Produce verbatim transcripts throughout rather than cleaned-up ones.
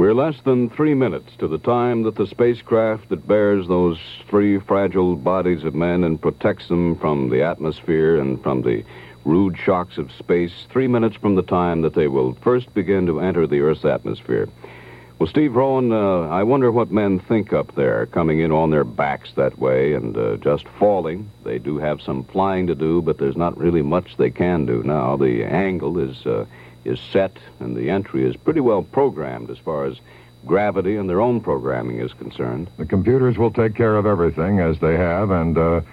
We're less than three minutes to the time that the spacecraft that bears those three fragile bodies of men and protects them from the atmosphere and from the rude shocks of space, three minutes from the time that they will first begin to enter the Earth's atmosphere. Well, Steve Rowan, uh, I wonder what men think up there, coming in on their backs that way and uh, just falling. They do have some flying to do, but there's not really much they can do now. The angle is uh, is set, and the entry is pretty well programmed as far as gravity and their own programming is concerned. The computers will take care of everything, as they have, and... Uh...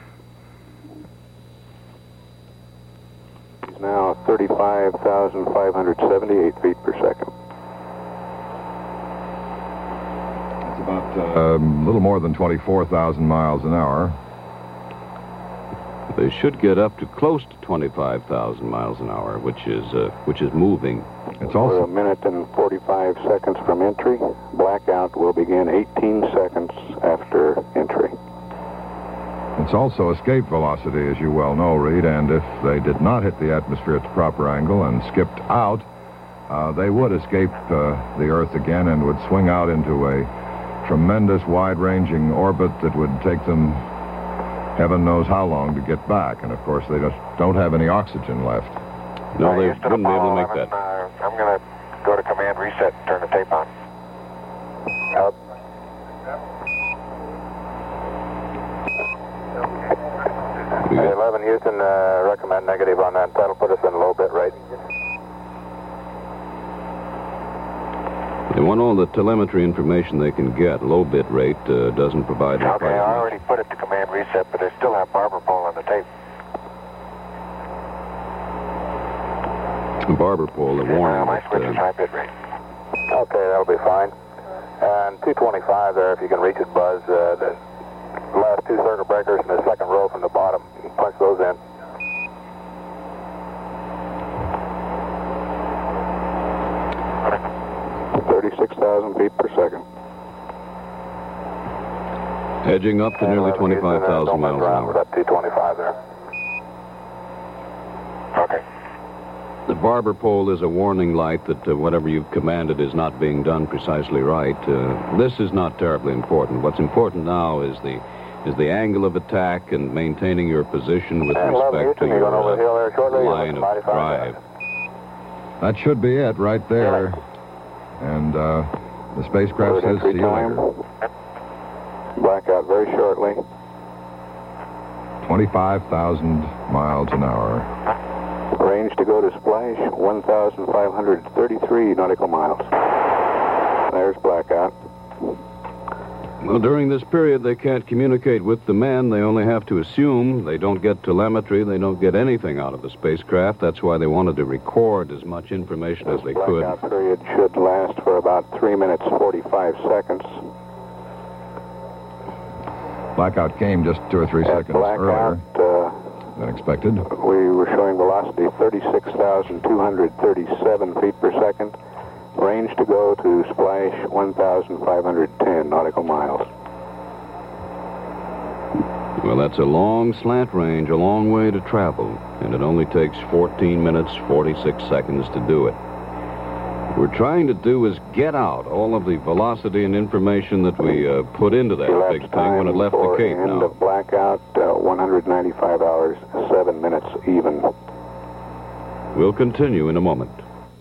It's now thirty-five thousand five hundred seventy-eight feet per second. It's about uh, a little more than twenty-four thousand miles an hour. They should get up to close to twenty-five thousand miles an hour, which is uh, which is moving. It's also We're a minute and forty-five seconds from entry. Blackout will begin eighteen seconds after entry. It's also escape velocity, as you well know, Reed, and if they did not hit the atmosphere at the proper angle and skipped out, uh, they would escape uh, the Earth again and would swing out into a tremendous wide-ranging orbit that would take them heaven knows how long to get back. And, of course, they just don't have any oxygen left. No, Uh, they Houston, wouldn't be able to Apollo make eleven, that. Uh, I'm going to go to command reset and turn the tape on. Out. We got- eleven Houston, uh, recommend negative on that. That'll put us in low bit rate. They want all the telemetry information they can get. Low bit rate uh, doesn't provide them Okay, quite as I much. already put it to command reset, but I still have barber pole on the tape. Barber pole, the warning. Uh, my that, switch uh, is high bit rate. Okay, that'll be fine. And two twenty-five there, if you can reach it, Buzz. Uh, the last two circuit breakers in the second row from the bottom. You can punch those in. thirty-six thousand feet per second. edging up to nearly twenty-five thousand miles an hour. About two twenty-five there. Okay. The barber pole is a warning light that uh, whatever you've commanded is not being done precisely right. Uh, this is not terribly important. What's important now is the is the angle of attack and maintaining your position with And respect to Houston, you're your going over the hill there shortly. uh, line of drive. That should be it right there. And uh, the spacecraft says see you later. Blackout very shortly. twenty-five thousand miles an hour. Range to go to splash, one thousand five hundred thirty-three nautical miles. There's blackout. Well, during this period, they can't communicate with the men. They only have to assume. They don't get telemetry. They don't get anything out of the spacecraft. That's why they wanted to record as much information as they could. Blackout period should last for about three minutes, forty-five seconds. Blackout came just two or three At seconds blackout, earlier uh, than expected. we were showing velocity thirty-six thousand two hundred thirty-seven feet per second. Range to go to splash one thousand five hundred ten nautical miles. Well, that's a long slant range, a long way to travel, and it only takes fourteen minutes, forty-six seconds to do it. What we're trying to do is get out all of the velocity and information that we uh, put into that Elapsed big thing when it left the for Cape end now. of blackout, uh, one hundred ninety-five hours, seven minutes even. We'll continue in a moment.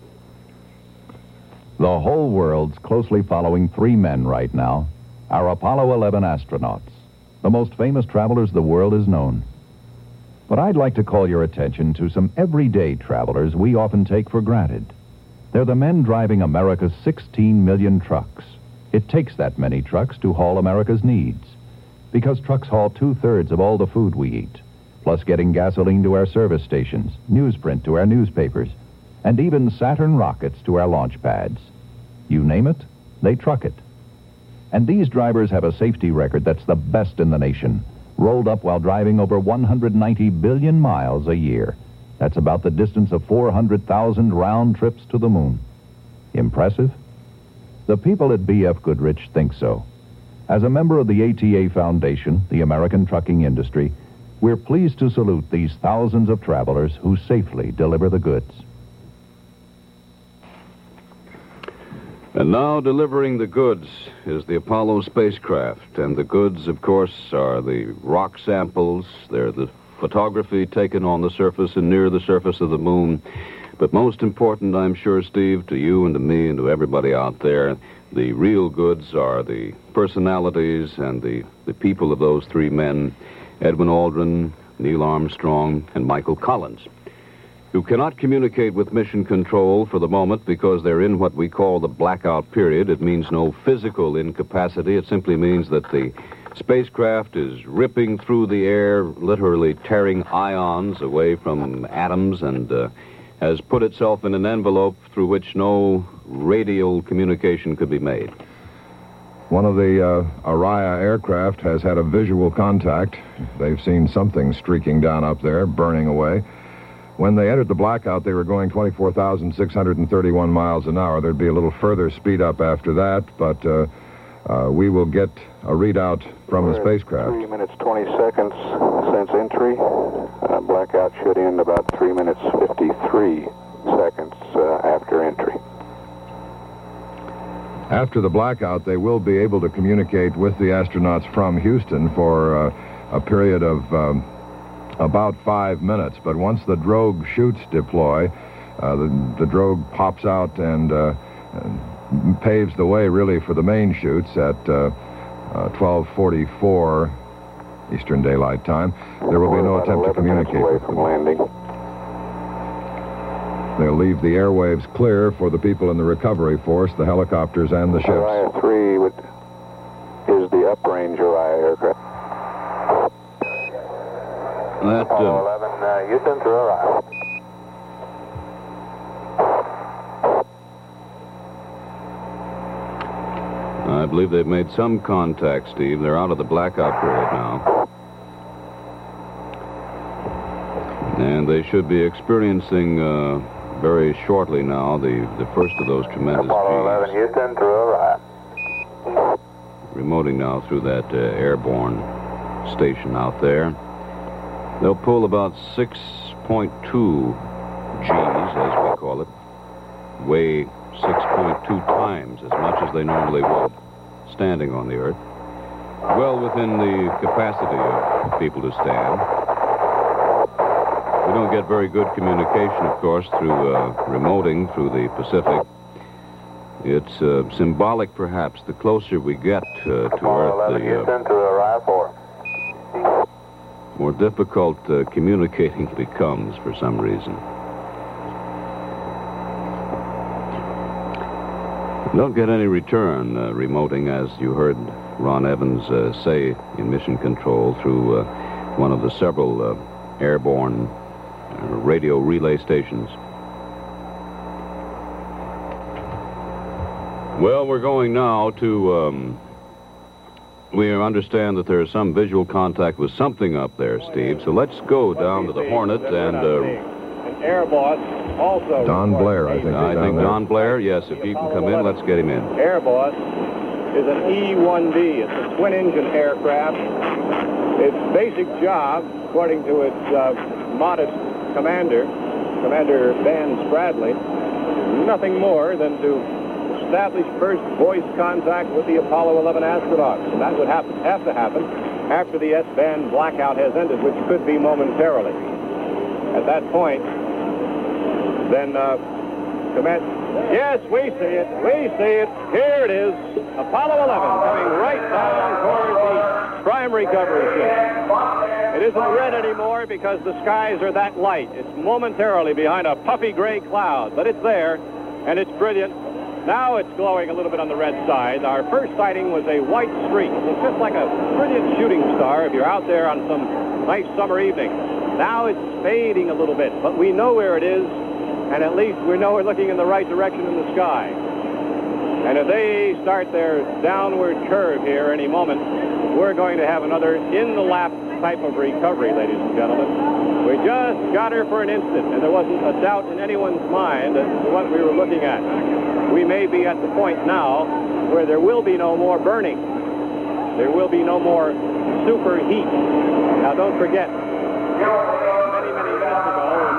The whole world's closely following three men right now, our Apollo eleven astronauts, the most famous travelers the world has known. But I'd like to call your attention to some everyday travelers we often take for granted. They're the men driving America's sixteen million trucks. It takes that many trucks to haul America's needs, because trucks haul two-thirds of all the food we eat, plus getting gasoline to our service stations, newsprint to our newspapers, and even Saturn rockets to our launch pads. You name it, they truck it. And these drivers have a safety record that's the best in the nation, rolled up while driving over one hundred ninety billion miles a year. That's about the distance of four hundred thousand round trips to the moon. Impressive? The people at B F Goodrich think so. As a member of the A T A Foundation, the American trucking industry, we're pleased to salute these thousands of travelers who safely deliver the goods. And now delivering the goods is the Apollo spacecraft. And the goods, of course, are the rock samples. They're the photography taken on the surface and near the surface of the moon. But most important, I'm sure, Steve, to you and to me and to everybody out there, the real goods are the personalities and the, the people of those three men, Edwin Aldrin, Neil Armstrong, and Michael Collins, who cannot communicate with Mission Control for the moment because they're in what we call the blackout period. It means no physical incapacity. It simply means that the spacecraft is ripping through the air, literally tearing ions away from atoms, and uh, has put itself in an envelope through which no radial communication could be made. One of the uh, Araya aircraft has had a visual contact. They've seen something streaking down up there, burning away. When they entered the blackout, they were going twenty-four thousand six hundred thirty-one miles an hour. There'd be a little further speed up after that, but uh, uh, we will get a readout from We're the spacecraft. Three minutes, twenty seconds since entry. Uh, blackout should end about three minutes, fifty-three seconds uh, after entry. After the blackout, they will be able to communicate with the astronauts from Houston for uh, a period of um, about five minutes. But once the drogue chutes deploy, uh, the, the drogue pops out and uh, paves the way, really, for the main chutes at uh, uh, twelve forty-four Eastern Daylight Time. There will be no attempt to communicate away with from them. landing. They'll leave the airwaves clear for the people in the recovery force, the helicopters, and the ships. Araya three would, is the uprange Araya aircraft. That, Apollo uh, eleven, uh, Houston through Araya. I believe they've made some contact, Steve. They're out of the blackout period now. And they should be experiencing uh, very shortly now the, the first of those tremendous Apollo eleven, Gs. Houston through Araya. Remoting now through that uh, airborne station out there. They'll pull about six point two Gs, as we call it, weigh six point two times as much as they normally would standing on the Earth. Well within the capacity of people to stand. We don't get very good communication, of course, through uh, remoting through the Pacific. It's uh, symbolic, perhaps. The closer we get uh, to Apollo Earth, eleven, the uh, Houston through Araya four. more difficult uh, communicating becomes for some reason. Don't get any return uh, remoting, as you heard Ron Evans uh, say in Mission Control through uh, one of the several uh, airborne uh, radio relay stations. Well, we're going now to... Um, we understand that there is some visual contact with something up there, Steve, so let's go down to the Hornet and... Uh, Air Boss also. Don Blair, I think. I is think down there. Don Blair, yes, if he can come in, let's get him in. Air Boss is an E one D. It's a twin-engine aircraft. Its basic job, according to its uh, modest commander, Commander Van Spradley, is nothing more than to establish first voice contact with the Apollo eleven astronauts. And that would have, have to happen after the S-band blackout has ended, which could be momentarily. At that point, then uh, command... Yes, we see it. We see it. Here it is. Apollo eleven coming right down toward the prime recovery ship. It isn't red anymore because the skies are that light. It's momentarily behind a puffy gray cloud, but it's there, and it's brilliant. Now it's glowing a little bit on the red side. Our first sighting was a white streak. It's just like a brilliant shooting star if you're out there on some nice summer evening. Now it's fading a little bit, but we know where it is, and at least we know we're looking in the right direction in the sky. And if they start their downward curve here any moment, we're going to have another in-the-lap type of recovery, ladies and gentlemen. We just got her for an instant, and there wasn't a doubt in anyone's mind as to what we were looking at. We may be at the point now where there will be no more burning. There will be no more superheat. Now, don't forget, many, many minutes ago, in this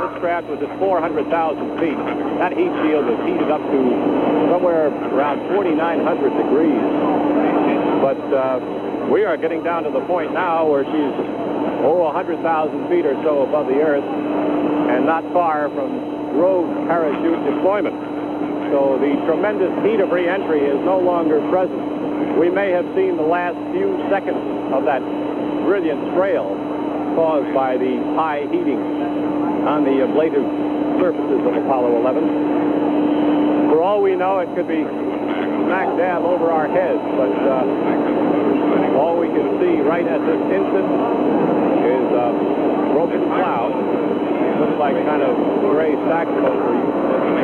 spacecraft was at four hundred thousand feet. That heat shield was heated up to somewhere around forty-nine hundred degrees. But uh, we are getting down to the point now where she's, oh, one hundred thousand feet or so above the Earth and not far from drogue parachute deployment. So the tremendous heat of re-entry is no longer present. We may have seen the last few seconds of that brilliant trail caused by the high heating on the ablative surfaces of Apollo eleven. For all we know, it could be smack dab over our heads, but uh, all we can see right at this instant is a broken cloud. Looks like kind of gray saxophone for you.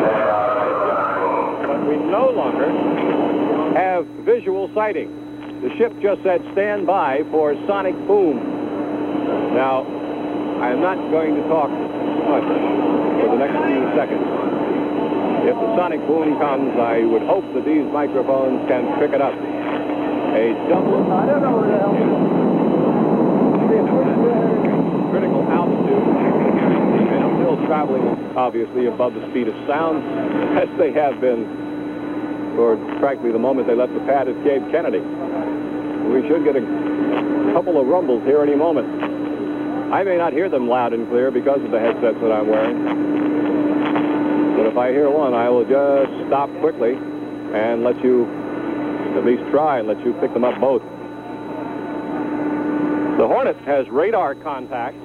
But we no longer have visual sighting. The ship just said stand by for sonic boom. Now, I'm not going to talk much for the next few seconds. If the sonic boom comes, I would hope that these microphones can pick it up. A double... I don't know what the hell. Critical altitude, and still traveling, obviously, above the speed of sound, as they have been for, frankly, the moment they left the pad at Cape Kennedy. We should get a couple of rumbles here any moment. I may not hear them loud and clear because of the headsets that I'm wearing. But if I hear one, I will just stop quickly and let you at least try and let you pick them up both. The Hornet has radar contact,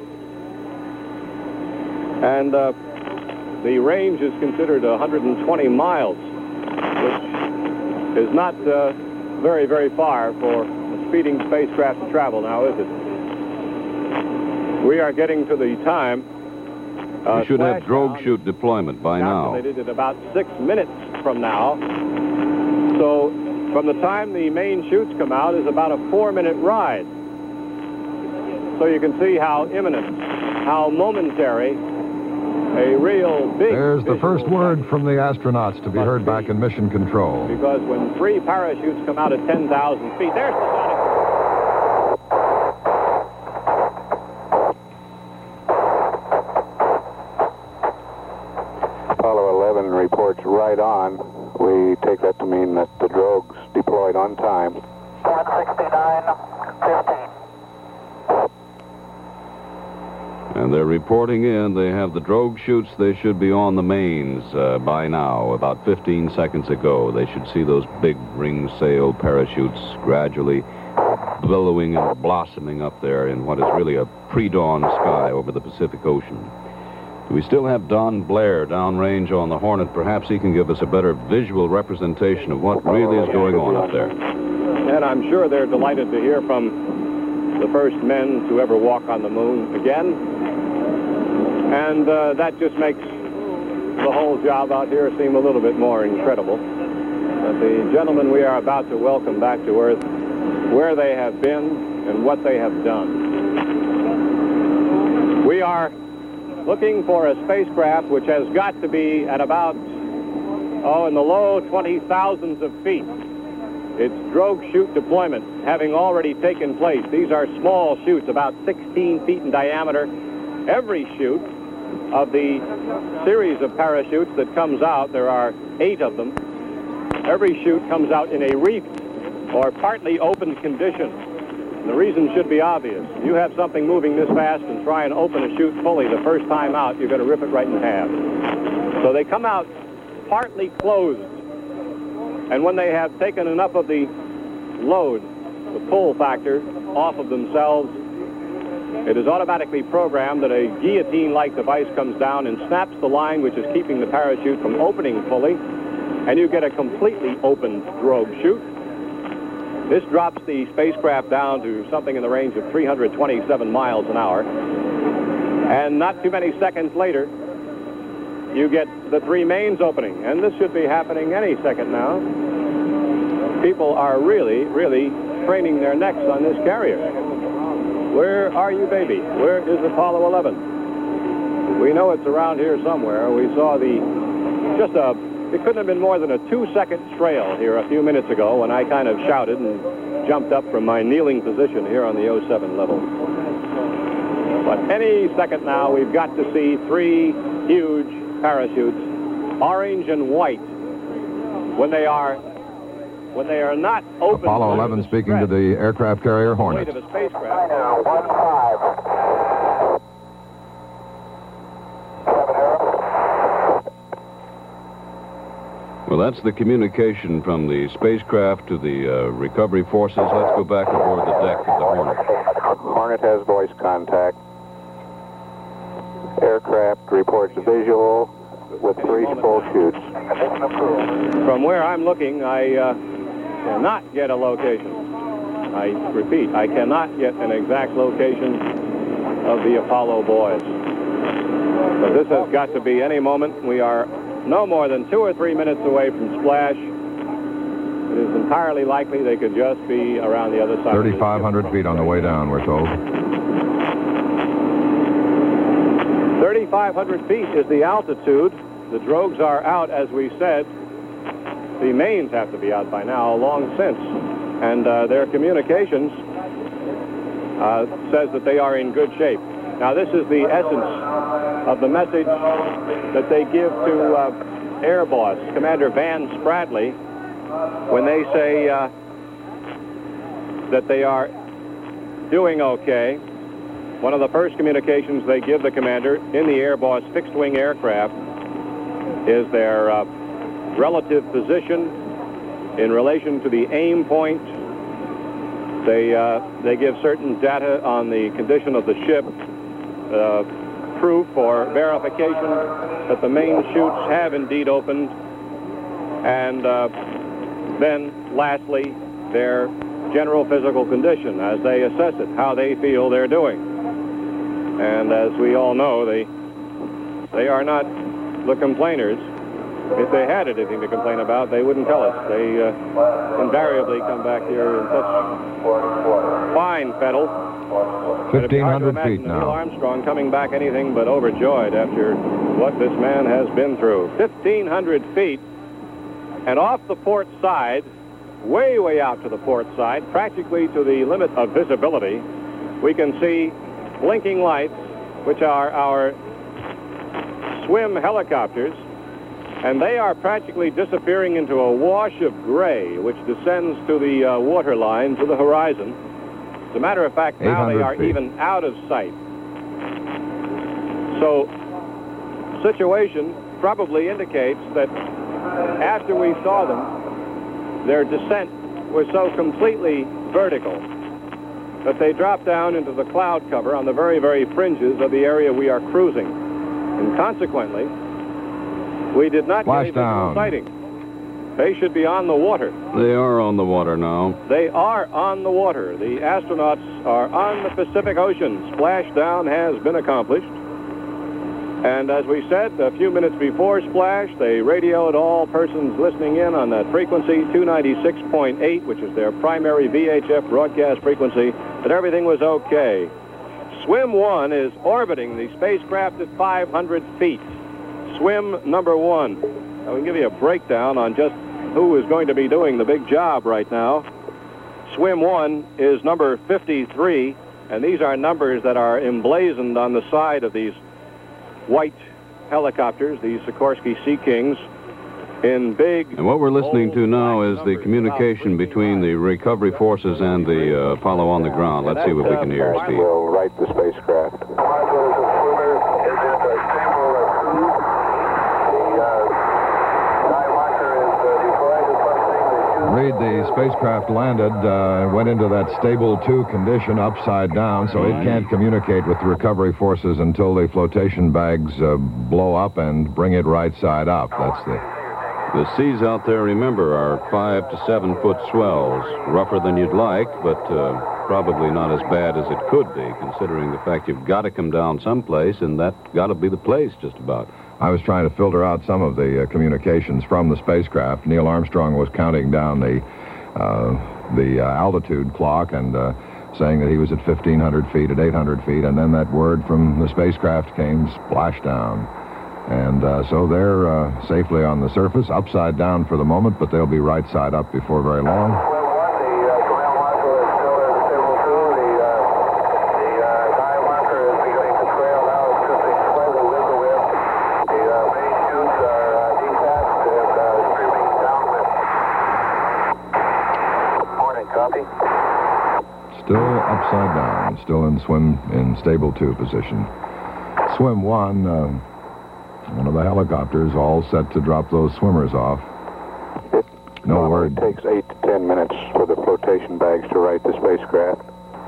and uh, the range is considered one hundred twenty miles, which is not uh, very, very far for a speeding spacecraft to travel now, is it? We are getting to the time. Uh, we should have drogue chute deployment by now. Calculated at about six minutes from now. So from the time the main chutes come out is about a four-minute ride. So you can see how imminent, how momentary, a real big... There's the first word from the astronauts to be heard back in mission control. Because when three parachutes come out at ten thousand feet, there's the sonic... Reports right on. We take that to mean that the drogue's deployed on time. one sixty-nine fifteen. And they're reporting in. They have the drogue chutes. They should be on the mains uh, by now. About fifteen seconds ago, they should see those big ring sail parachutes gradually billowing and blossoming up there in what is really a pre-dawn sky over the Pacific Ocean. We still have Don Blair downrange on the Hornet. Perhaps he can give us a better visual representation of what really is going on up there. And I'm sure they're delighted to hear from the first men to ever walk on the moon again. And uh, that just makes the whole job out here seem a little bit more incredible. But the gentlemen we are about to welcome back to Earth, where they have been and what they have done. We are looking for a spacecraft which has got to be at about, oh, in the low twenty thousands of feet. Its drogue chute deployment having already taken place. These are small chutes, about sixteen feet in diameter. Every chute of the series of parachutes that comes out, there are eight of them, every chute comes out in a reefed or partly opened condition. The reason should be obvious. You have something moving this fast and try and open a chute fully the first time out, you're going to rip it right in half. So they come out partly closed. And when they have taken enough of the load, the pull factor, off of themselves, it is automatically programmed that a guillotine-like device comes down and snaps the line which is keeping the parachute from opening fully, and you get a completely open drogue chute. This drops the spacecraft down to something in the range of three hundred twenty-seven miles an hour. And not too many seconds later, you get the three mains opening. And this should be happening any second now. People are really, really craning their necks on this carrier. Where are you, baby? Where is Apollo eleven? We know it's around here somewhere. We saw the, just a, it couldn't have been more than a two-second trail here a few minutes ago when I kind of shouted and jumped up from my kneeling position here on the oh seven level. But any second now, we've got to see three huge parachutes, orange and white, when they are when they are not open. Apollo eleven speaking to the aircraft carrier Hornet. Weight of a spacecraft. one five. Well, that's the communication from the spacecraft to the uh, recovery forces. Let's go back aboard the deck of the Hornet. Hornet has voice contact. Aircraft reports visual with three full shoots. From where I'm looking, I uh, cannot get a location. I repeat, I cannot get an exact location of the Apollo boys. But this has got to be any moment. We are no more than two or three minutes away from splash. It is entirely likely they could just be around the other side. thirty-five hundred feet on the way down, we're told. thirty-five hundred feet is the altitude. The drogues are out, as we said. The mains have to be out by now, long since. And uh, their communications uh, says that they are in good shape. Now, this is the essence of the message that they give to uh, Air Boss, Commander Van Spradley, when they say uh, that they are doing okay. One of the first communications they give the commander in the Air Boss fixed-wing aircraft is their uh, relative position in relation to the aim point. They, uh, they give certain data on the condition of the ship, uh, proof or verification that the main chutes have indeed opened, and uh, then, lastly, their general physical condition as they assess it, how they feel they're doing. And as we all know, they, they are not the complainers. If they had anything to complain about, they wouldn't tell us. They uh, invariably come back here in such fine fettle. fifteen hundred feet now. now. Neil Armstrong coming back anything but overjoyed after what this man has been through. fifteen hundred feet, and off the port side, way, way out to the port side, practically to the limit of visibility, we can see blinking lights, which are our swim helicopters, and they are practically disappearing into a wash of gray, which descends to the uh, water line, to the horizon. As a matter of fact, now they are feet. even out of sight. So, situation probably indicates that after we saw them, their descent was so completely vertical that they dropped down into the cloud cover on the very, very fringes of the area we are cruising. And consequently, we did not Flash get a visual down. sighting. They should be on the water. They are on the water now. They are on the water. The astronauts are on the Pacific Ocean. Splashdown has been accomplished. And as we said, a few minutes before splash, they radioed all persons listening in on that frequency, two ninety-six point eight, which is their primary V H F broadcast frequency, that everything was okay. Swim one is orbiting the spacecraft at five hundred feet. Swim number one. Now, we can give you a breakdown on just who is going to be doing the big job right now. Swim one is number fifty-three, and these are numbers that are emblazoned on the side of these white helicopters, these Sikorsky Sea Kings, in big... And what we're listening to now is the communication between the recovery forces and the uh, Apollo on the ground. Let's see what we can hear, Steve. We'll right the spacecraft. Reed, the spacecraft landed, uh, went into that stable two condition upside down, so it can't communicate with the recovery forces until the flotation bags uh, blow up and bring it right side up. That's the... The seas out there, remember, are five to seven foot swells. Rougher than you'd like, but uh, probably not as bad as it could be, considering the fact you've got to come down someplace, and that's got to be the place, just about. I was trying to filter out some of the uh, communications from the spacecraft. Neil Armstrong was counting down the uh, the uh, altitude clock and uh, saying that he was at fifteen hundred feet, at eight hundred feet, and then that word from the spacecraft came splashdown. And uh, so they're uh, safely on the surface, upside down for the moment, but they'll be right side up before very long. copy. Still upside down, still in swim in stable two position. Swim one, uh, one of the helicopters, all set to drop those swimmers off. It No word. It takes eight to ten minutes for the flotation bags to right the spacecraft.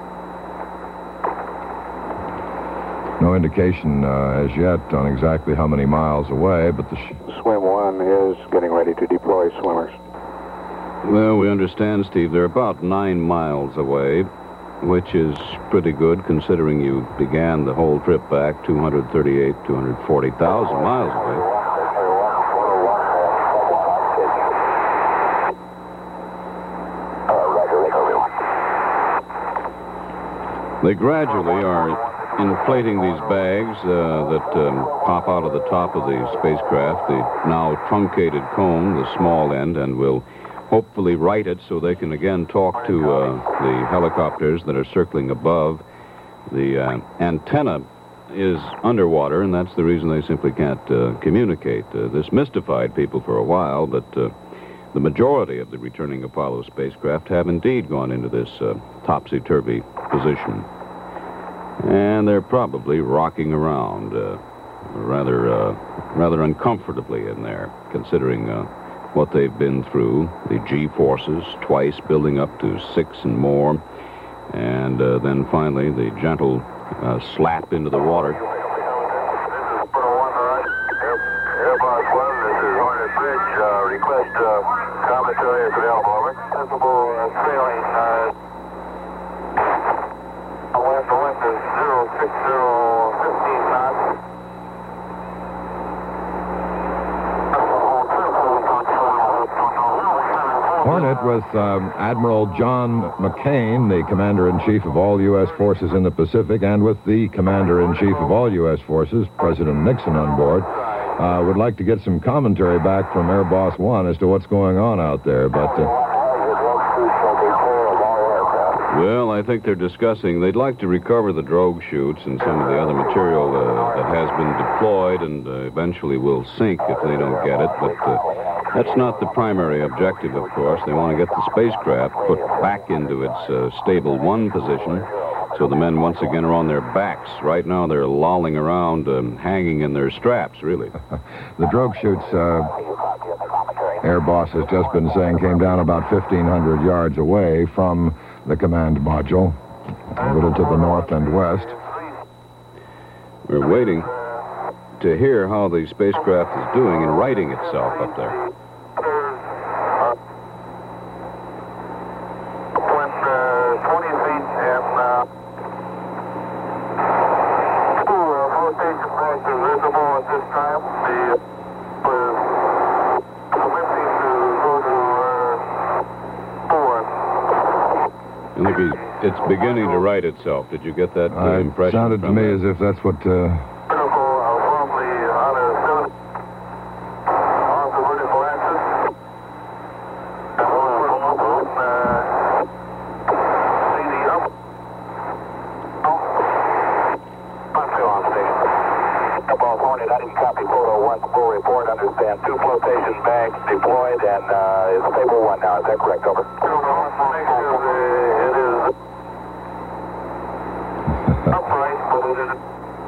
No indication uh, as yet on exactly how many miles away, but the sh- Swim one is getting ready to deploy swimmers. Well, we understand, Steve, they're about nine miles away, which is pretty good considering you began the whole trip back two hundred thirty-eight, two hundred forty thousand miles away. They gradually are inflating these bags uh, that um, pop out of the top of the spacecraft, the now truncated cone, the small end, and will hopefully right it so they can again talk to uh, the helicopters that are circling above. The uh, antenna is underwater, and that's the reason they simply can't uh, communicate. Uh, this mystified people for a while, but uh, the majority of the returning Apollo spacecraft have indeed gone into this uh, topsy-turvy position. And they're probably rocking around uh, rather uh, rather uncomfortably in there, considering uh, what they've been through, the G-forces, twice building up to six and more, and uh, then finally the gentle uh, slap into the water. This is Photo one, right? Airbus one, this is Hornet Bridge. Uh, request uh, commentary if available, over. Sensible uh, sailing. Uh, wind, the wind is zero six zero fifteen knots. Hornet with um, Admiral John McCain, the Commander-in-Chief of all U S forces in the Pacific, and with the Commander-in-Chief of all U S forces, President Nixon, on board. Uh, would like to get some commentary back from Air Boss One as to what's going on out there, but... Uh, Well, I think they're discussing, they'd like to recover the drogue chutes and some of the other material uh, that has been deployed and uh, eventually will sink if they don't get it, but uh, that's not the primary objective, of course. They want to get the spacecraft put back into its uh, stable one position so the men once again are on their backs. Right now they're lolling around, um, hanging in their straps, really. the drogue chutes, uh, Air Boss has just been saying, came down about fifteen hundred yards away from the command module, a little to the north and west. We're waiting to hear how the spacecraft is doing in righting itself up there. When uh, twenty feet and uh, two uh, flotation bags are visible at this time. The uh, commencing to go to uh, four. I think he, it's beginning to right itself. Did you get that uh, Uh, impression? sounded to from me that? as if that's what... Uh, Vertical uh, from the on a seven on the vertical axis. And we'll come up on uh, see the up. Oh. I'm still on station. Above Hornet, I didn't copy photo one full report. Understand two flotation bags deployed and uh, it's table one now. Is that correct? Over. It is upright, but it is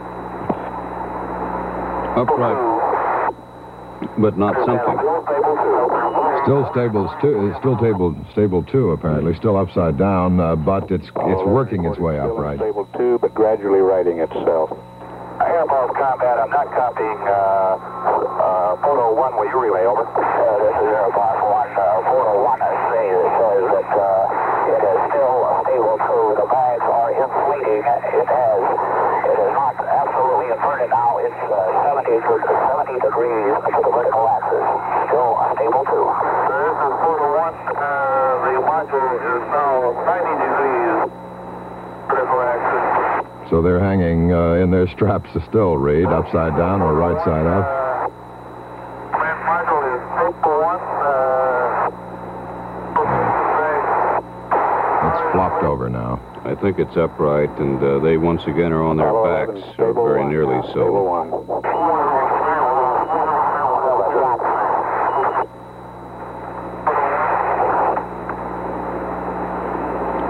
Upright, but not something. still stable two, uh, still table, stable two, apparently, still upside down, uh, but it's it's working its way upright. Stable two, but gradually righting itself. Airbus combat, I'm not copying uh, uh, photo one. Will you relay over? Uh, this is Airbus one. Uh, photo one I say says that uh, it is still stable two. The bags are inflating. It has. It is not absolutely inverted now. It's uh, seventy, seventy degrees to the vertical axis. Still stable two. This is photo one. Uh, the module is now ninety degrees vertical axis. So they're hanging uh, in their straps still, Reed, upside down or right side up. Command module is stable one. Uh, It's flopped over now. I think it's upright, and uh, they once again are on their backs, or very nearly so.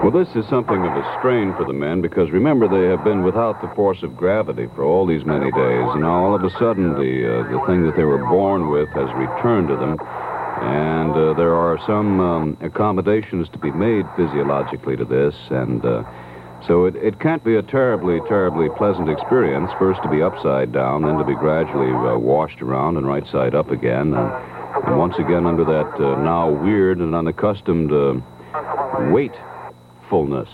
Well, this is something of a strain for the men because, remember, they have been without the force of gravity for all these many days, and now all of a sudden the, uh, the thing that they were born with has returned to them, and uh, there are some um, accommodations to be made physiologically to this, and uh, so it, it can't be a terribly, terribly pleasant experience, first to be upside down, then to be gradually uh, washed around and right side up again, and, and once again under that uh, now weird and unaccustomed uh, weight fullness.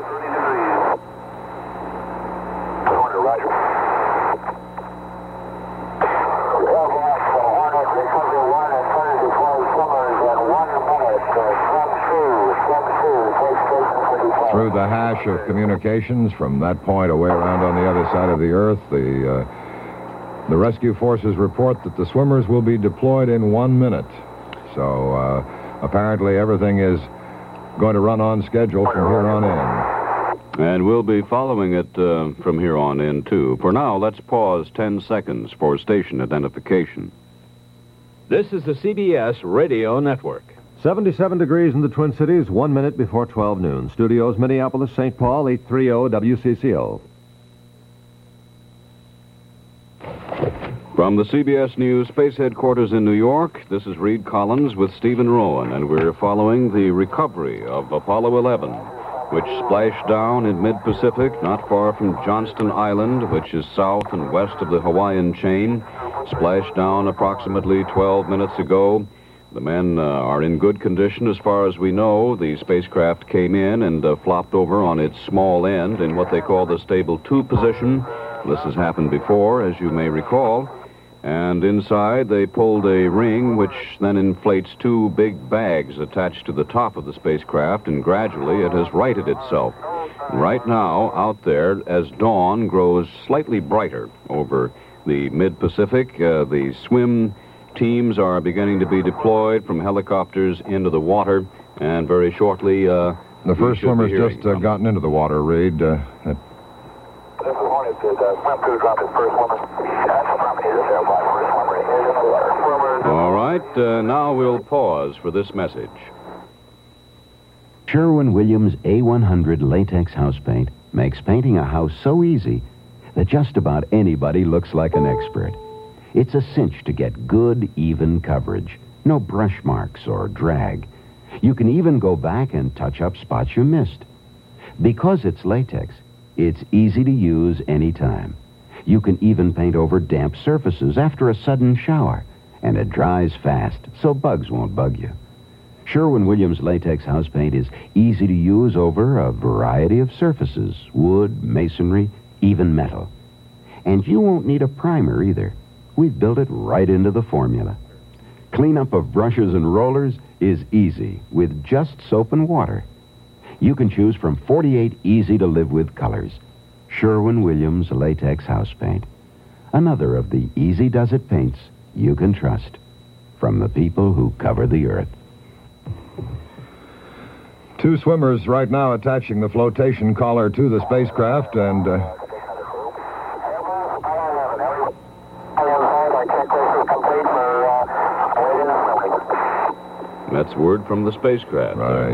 Through the hash of communications from that point away around on the other side of the Earth, the uh, the rescue forces report that the swimmers will be deployed in one minute. So uh, apparently everything is going to run on schedule from here on in. And we'll be following it uh, from here on in, too. For now, let's pause ten seconds for station identification. This is the C B S Radio Network. seventy-seven degrees in the Twin Cities, one minute before twelve noon. Studios, Minneapolis, Saint Paul, eight thirty W C C O. From the C B S News Space Headquarters in New York, this is Reed Collins with Stephen Rowan, and we're following the recovery of Apollo eleven, which splashed down in mid-Pacific, not far from Johnston Island, which is south and west of the Hawaiian chain. Splashed down approximately twelve minutes ago. The men uh, are in good condition as far as we know. The spacecraft came in and uh, flopped over on its small end in what they call the stable two position. This has happened before, as you may recall. And inside, they pulled a ring which then inflates two big bags attached to the top of the spacecraft, and gradually it has righted itself. Right now, out there, as dawn grows slightly brighter over the mid-Pacific, uh, the swim teams are beginning to be deployed from helicopters into the water, and very shortly... Uh, the first swimmer's just uh, gotten into the water, Reed. Uh, This is Hornet. Did uh, swim crew drop his first swimmer? That's affirmative. This airplane, first swimmer is in the water. All right, uh, now we'll pause for this message. Sherwin-Williams A one hundred latex house paint makes painting a house so easy that just about anybody looks like an expert. It's a cinch to get good, even coverage. No brush marks or drag. You can even go back and touch up spots you missed. Because it's latex, it's easy to use anytime. You can even paint over damp surfaces after a sudden shower, and it dries fast, so bugs won't bug you. Sherwin-Williams latex house paint is easy to use over a variety of surfaces, wood, masonry, even metal. And you won't need a primer either. We've built it right into the formula. Cleanup of brushes and rollers is easy with just soap and water. You can choose from forty-eight easy-to-live-with colors. Sherwin-Williams latex house paint. Another of the easy-does-it paints you can trust. From the people who cover the Earth. Two swimmers right now attaching the flotation collar to the spacecraft, and... Uh, That's word from the spacecraft. Right.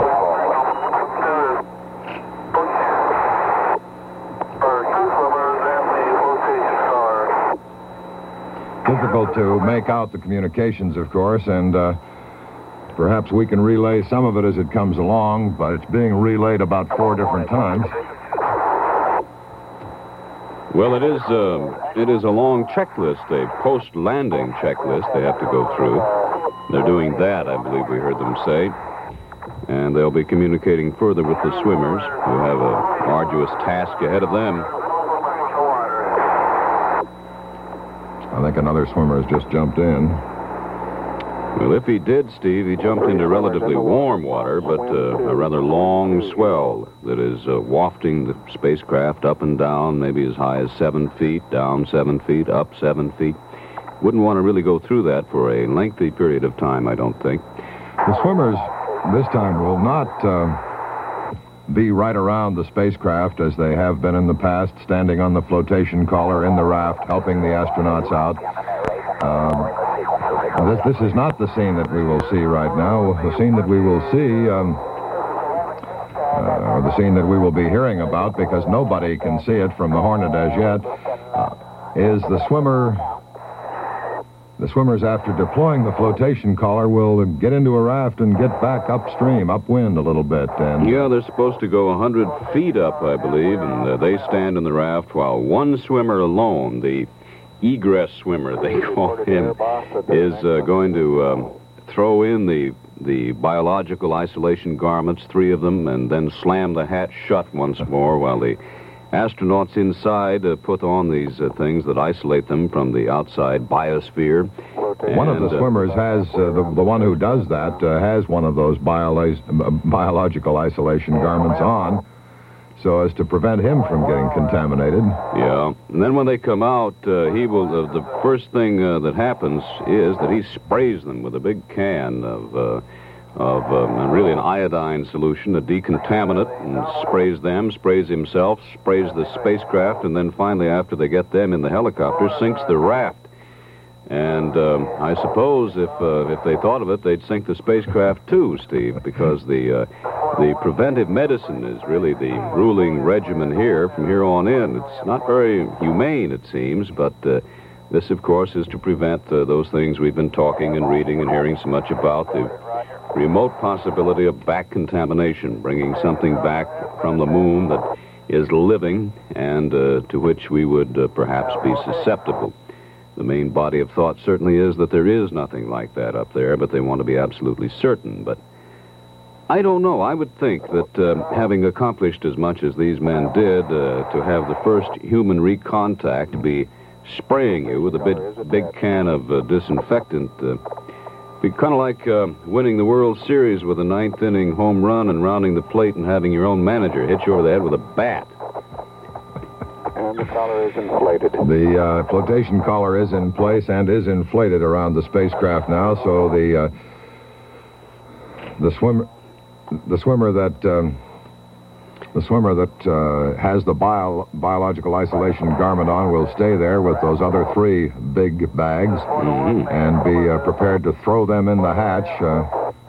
Difficult to make out the communications, of course, and uh, perhaps we can relay some of it as it comes along, but it's being relayed about four different times. Well, it is, uh, it is a long checklist, a post-landing checklist they have to go through. They're doing that, I believe we heard them say. And they'll be communicating further with the swimmers, who have a arduous task ahead of them. I think another swimmer has just jumped in. Well, if he did, Steve, he jumped into relatively warm water, but uh, a rather long swell that is uh, wafting the spacecraft up and down, maybe as high as seven feet, down seven feet, up seven feet. Wouldn't want to really go through that for a lengthy period of time, I don't think. The swimmers this time will not uh, be right around the spacecraft as they have been in the past, standing on the flotation collar in the raft, helping the astronauts out. Um, this, this is not the scene that we will see right now. The scene that we will see, um, uh, the scene that we will be hearing about, because nobody can see it from the Hornet as yet, uh, is the swimmer... The swimmers, after deploying the flotation collar, will get into a raft and get back upstream, upwind a little bit. And yeah, they're supposed to go one hundred feet up, I believe, and uh, they stand in the raft while one swimmer alone, the egress swimmer, they call him, is uh, going to um, throw in the the biological isolation garments, three of them, and then slam the hatch shut once more while the astronauts inside uh, put on these uh, things that isolate them from the outside biosphere. One of the uh, swimmers has, uh, the, the one who does that, uh, has one of those bio- biological isolation garments on, so as to prevent him from getting contaminated. Yeah, and then when they come out, uh, he will, uh, the first thing uh, that happens is that he sprays them with a big can of... Uh, of um, really an iodine solution, a decontaminant, and sprays them, sprays himself, sprays the spacecraft, and then finally, after they get them in the helicopter, sinks the raft. And um, I suppose if uh, if they thought of it, they'd sink the spacecraft too, Steve, because the uh, the preventive medicine is really the ruling regimen here from here on in. It's not very humane, it seems, but uh, this, of course, is to prevent uh, those things we've been talking and reading and hearing so much about, the remote possibility of back contamination, bringing something back from the moon that is living and uh, to which we would uh, perhaps be susceptible. The main body of thought certainly is that there is nothing like that up there, but they want to be absolutely certain. But I don't know. I would think that uh, having accomplished as much as these men did, uh, to have the first human recontact be spraying you with a big, big can of uh, disinfectant, uh, be kind of like uh, winning the World Series with a ninth inning home run and rounding the plate and having your own manager hit you over the head with a bat. And the collar is inflated. The uh, flotation collar is in place and is inflated around the spacecraft now, so the uh, the swimmer the swimmer that um, the swimmer that uh, has the bio, biological isolation garment on will stay there with those other three big bags Mm-hmm. and be uh, prepared to throw them in the hatch. Uh,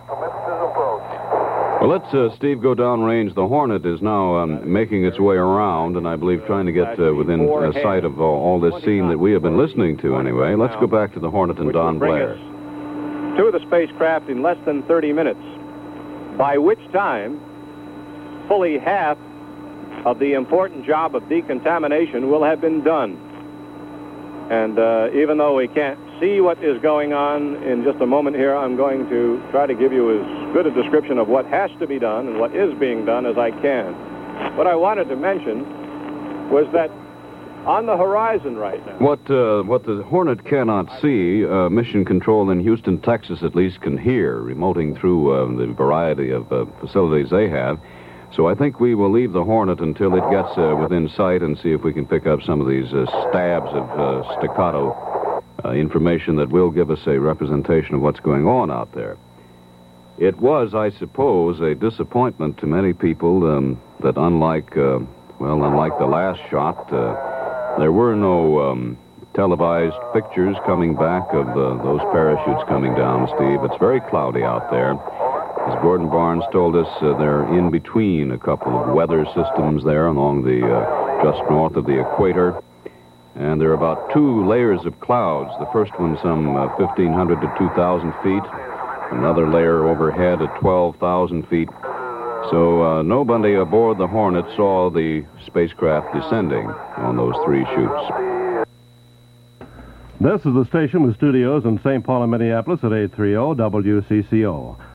Well, let's, uh, Steve, go downrange. The Hornet is now um, making its way around, and I believe trying to get uh, within uh, sight of uh, all this scene that we have been listening to anyway. Let's go back to the Hornet and Don Blair. To the spacecraft in less than thirty minutes, by which time fully half of the important job of decontamination will have been done. And uh, even though we can't see what is going on in just a moment here, I'm going to try to give you as good a description of what has to be done and what is being done as I can. What I wanted to mention was that on the horizon right now... What, uh, what the Hornet cannot see, uh, Mission Control in Houston, Texas at least can hear, remoting through uh, the variety of uh, facilities they have. So I think we will leave the Hornet until it gets uh, within sight and see if we can pick up some of these uh, stabs of uh, staccato uh, information that will give us a representation of what's going on out there. It was, I suppose, a disappointment to many people um, that unlike, uh, well, unlike the last shot, uh, there were no um, televised pictures coming back of uh, those parachutes coming down, Steve. It's very cloudy out there. As Gordon Barnes told us, uh, they're in between a couple of weather systems there along the, uh, just north of the equator. And there are about two layers of clouds. The first one some uh, fifteen hundred to two thousand feet. Another layer overhead at twelve thousand feet. So uh, nobody aboard the Hornet saw the spacecraft descending on those three chutes. This is the station with studios in Saint Paul and Minneapolis at eight thirty W C C O.